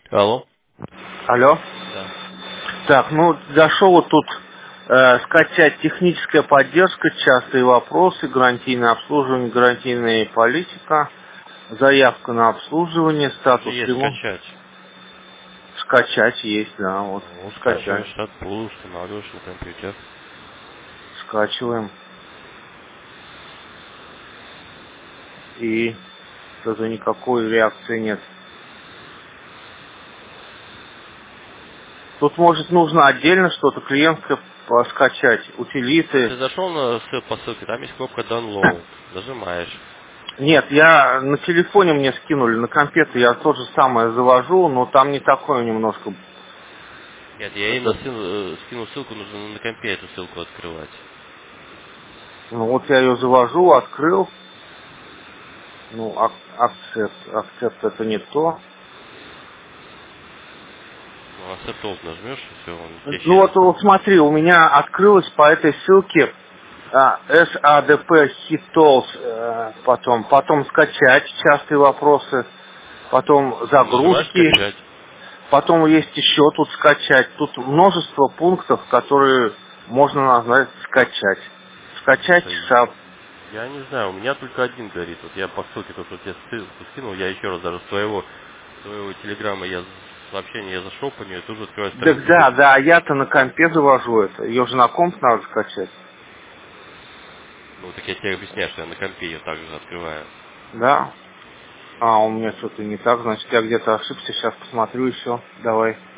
Алло. Алло. Да. Так, ну зашел вот тут скачать техническая поддержка, частые вопросы, гарантийное обслуживание, гарантийная политика, заявка на обслуживание, Там же статус есть ремонт. скачать. Скачать есть, да, вот. Ну, Скачать. скачиваешь оттуда, устанавливаешь на компьютер. Скачиваем. И что-то никакой реакции нет. Тут, может, нужно отдельно что-то клиентское скачать, утилиты. Ты зашел по ссылке, там есть кнопка Download. Нажимаешь. Нет, я на телефоне мне скинули, на компьютер я то же самое завожу, но там не такое немножко. Нет, я именно Это, скинул ссылку, нужно на компе эту ссылку открывать. ну вот я ее завожу, открыл, ну, акцепт это не то. Ну, Accept нажмешь, и все, он тебе Ну через... вот смотри, у меня открылось по этой ссылке SADP Hit потом скачать, частые вопросы, потом Нажимаешь загрузки, скачать. потом есть еще тут скачать. Тут множество пунктов, которые можно назвать скачать. Скачать Слушай, SAP. я не знаю, у меня только один горит. Вот я по ссылке, то, что тебе ссылку скинул, я еще раз даже с твоего телеграмма сообщение я зашел по нее, тут же открываю Так страницу. да, да, я-то на компе завожу это. Ее же на комп надо скачать. Ну, так я тебе объясняю, что я на компе ее также открываю. Да? А, у меня что-то не так, значит, я где-то ошибся. Сейчас посмотрю еще. Давай.